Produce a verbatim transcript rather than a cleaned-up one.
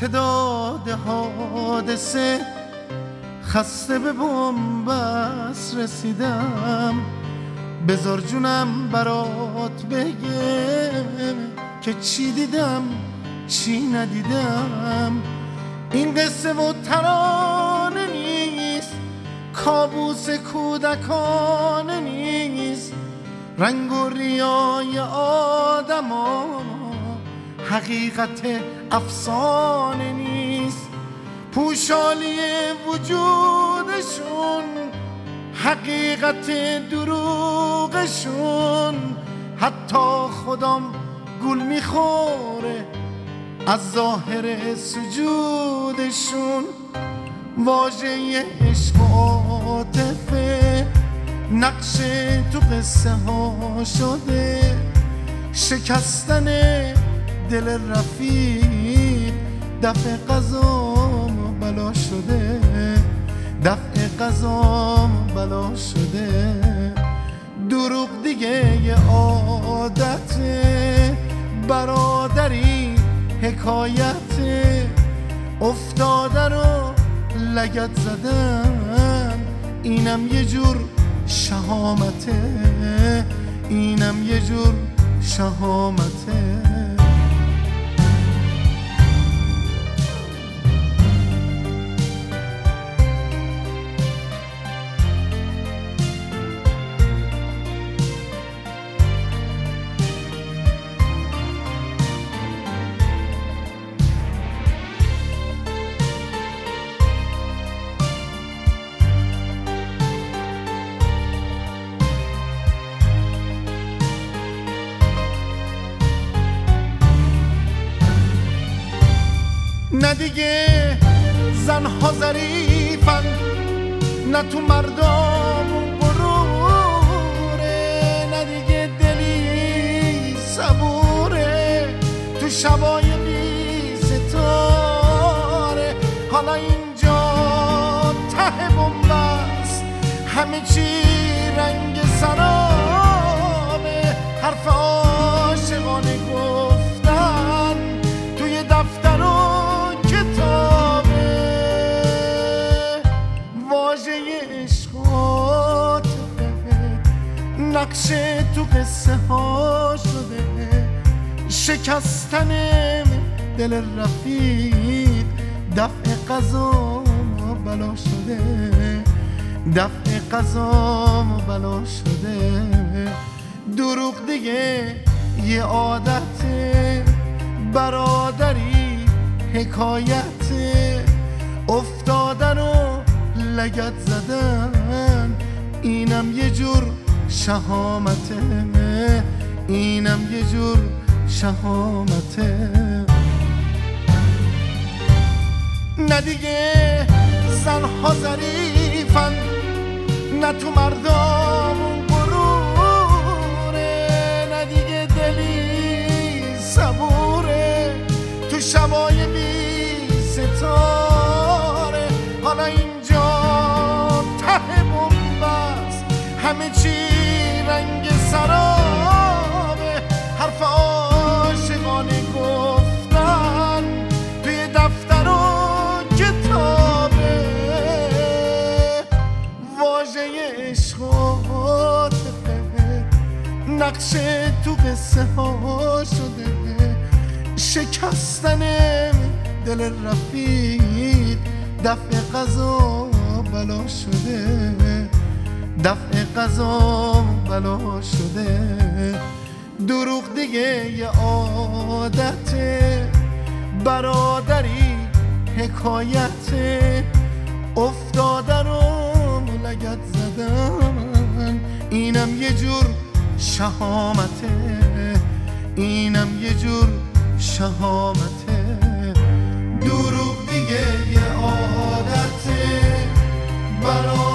تعداد حادثه خسته به بنبست رسیدم. بذار جونم برات بگه که چی دیدم چی ندیدم. این قصه و ترانه نیست، کابوس کودکانه نیست. رنگ و ریای آدم ها حقیقت افسانه نیست. پوشالی وجودشون حقیقت دروغشون. حتی خودم گول میخوره از ظاهر سجودشون. واژه عشق و عاطفه نقش تو قصه ها شده. شکستن دل رفیق دفع قضام بلا شده. دفع قضام بلا شده. دروغ دیگه یه عادته، برادری حکایته. افتاده رو لگد زدن اینم یه جور شهامته. اینم یه جور شهامته. نه دیگه زنها ظریفن، نه تو مردم غروره. نه دیگه دلی صبوره تو شبای بی ستاره. حالا اینجا ته بنبست، همه چی رنگ سرابه. حرف عاشقانه گفتن توی دفتر و نقش تو قصه ها شده. شکستن دل رفیق دفع قضا بلا شده. دفع قضا بلا شده. دروغ دیگه یه عادته، برادری حکایته. افتادن و لگد زدن اینم یه جور شهامته. اینم یه جور شهامته. نه دیگه زنها ظریفن، نه تو مردم غروره. نه دیگه دلی صبوره تو شبای بی ستاره. حالا اینجا ته بنبست، همه چی رنگ سرابه. حرف عاشقانه گفتن توی دفتر و کتابه. واژه عشق و عاطفه نقش تو قصه ها شده. شکستن دل رفیق دفع قضا بلا شده. دفع قضا بلا شده. دروغ دیگه یه عادته، برادری حکایته. افتاده رو لگد زدن اینم یه جور شهامته. اینم یه جور شهامته. دروغ دیگه یه عادته، برادری